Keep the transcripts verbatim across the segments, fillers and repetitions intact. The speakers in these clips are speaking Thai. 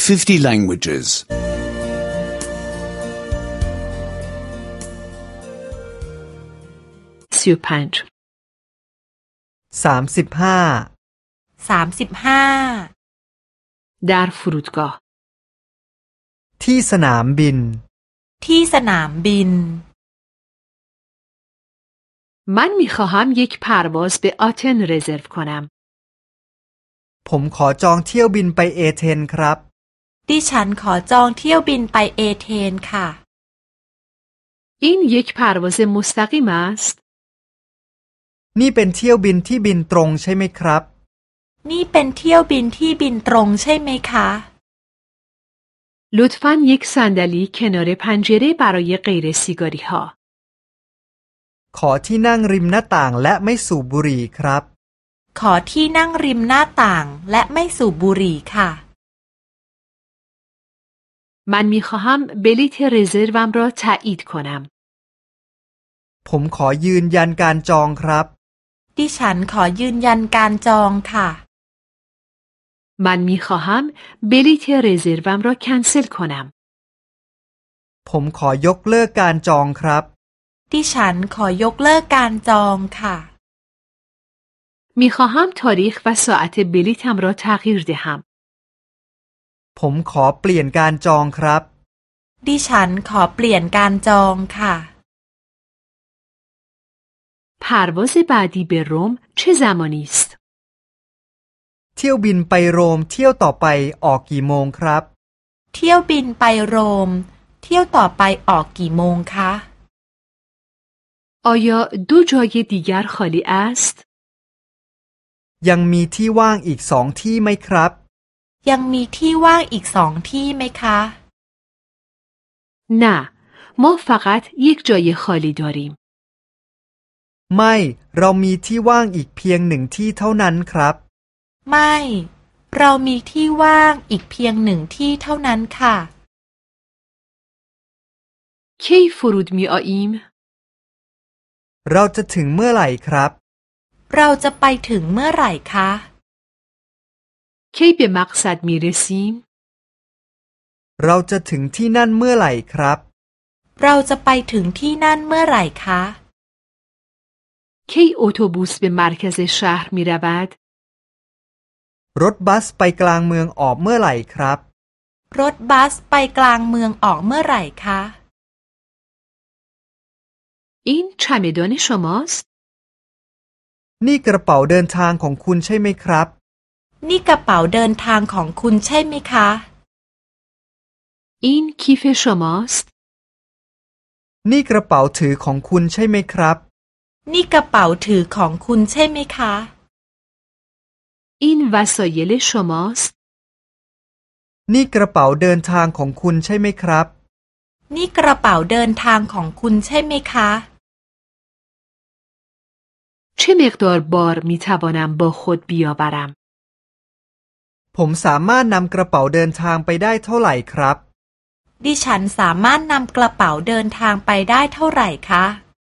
fifty languages. سی و پنج สามสิบห้าสามสิบห้า در فرودگاه ที่สนามบินที่สนามบิน من میخواهم یک پرواز به آتن رزرو کنم. ผมขอจองเที่ยวบินไปเอเธนครับดิฉันขอจองเที่ยวบินไปเอเธนค่ะ این یک پرواز مستقیم است. นี่เป็นเที่ยวบินที่บินตรงใช่ไหมครับนี่เป็นเที่ยวบินที่บินตรงใช่ไหมคะ لطفاً یک صندلی کنار پنجره برای غیر سیگاری ها. ขอที่นั่งริมหน้าต่างและไม่สูบบุหรี่ครับขอที่นั่งริมหน้าต่างและไม่สูบบุหรี่ค่ะ من میخواهم بلیط رزروم را تایید کنم. ผมขอยืนยันการจองครับดิฉันขอยืนยันการจองค่ะ من میخواهم بلیط رزروم را کنسل کنم. ผมขอยกเลิกการจองครับดิฉันขอยกเลิกการจองค่ะ میخواهم تاریخ و ساعت بلیطم را تغییر دهم. ผมขอเปลี่ยนการจองครับดิฉันขอเปลี่ยนการจองค่ะ پرواز بعدی به روم چه زمانی است؟ เที่ยวบินไปโรมเที่ยวต่อไปออกกี่โมงครับเที่ยวบินไปโรมเที่ยวต่อไปออกกี่โมงคะ آیا دو جای دیگر خالی است؟ ยังมีที่ว่างอีกสองที่ไหมครับยังมีที่ว่างอีกสองที่ไหมคะ نه ما فقط یک جای خالی داریم. ไม่เรามีที่ว่างอีกเพียงหนึ่งที่เท่านั้นครับไม่เรามีที่ว่างอีกเพียงหนึ่งที่เท่านั้นค่ะ کی فرود می آییم؟ เราจะถึงเมื่อไหร่ครับเราจะไปถึงเมื่อไหร่คะ کی به مقصد می رسیم؟ เราจะถึงที่นั่นเมื่อไหร่ครับเราจะไปถึงที่นั่นเมื่อไหร่คะ کی اتوبوس به مرکز شهر می رود؟ รถบัสไปกลางเมืองออกเมื่อไหร่ครับรถบัสไปกลางเมืองออกเมื่อไหร่คะ این چمدان شماست؟ นี่กระเป๋าเดินทางของคุณใช่ไหมครับนี่กระเป๋าเดินทางของคุณใช่ไหมคะ این کیف شماست؟ นี่กระเป๋าถือของคุณใช่ไหมครับนี่กระเป๋าถือของคุณใช่ไหมคะ این وسایل شماست؟ นี่กระเป๋าเดินทางของคุณใช่ไหมครับนี่กระเป๋าเดินทางของคุณใช่ไหมคะ چه مقدار بار می توانم با خود بیاورم؟ ผมสามารถนำกระเป๋าเดินทางไปได้เท่าไหร่ครับดิฉันสามารถนำกระเป๋าเดินทางไปได้เท่าไหร่คะ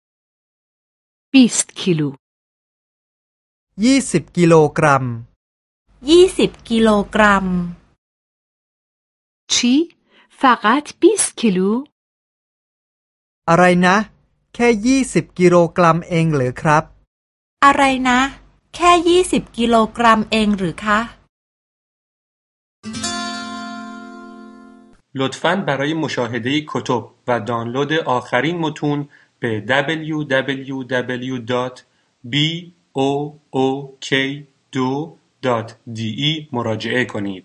بیست کیلو ยี่สิบกิโลกรัมยี่สิบกิโลกรัม چی؟ فقط بیست کیلو؟ อะไรนะแค่ยี่สิบกิโลกรัมเองเหรอครับอะไรนะแค่ยี่สิบกิโลกรัมเองหรือคะ لطفاً برای مشاهده کتب و دانلود آخرین متون به دبلیو دبلیو دبلیو دات بی او او کی دو دات دی ای مراجعه کنید.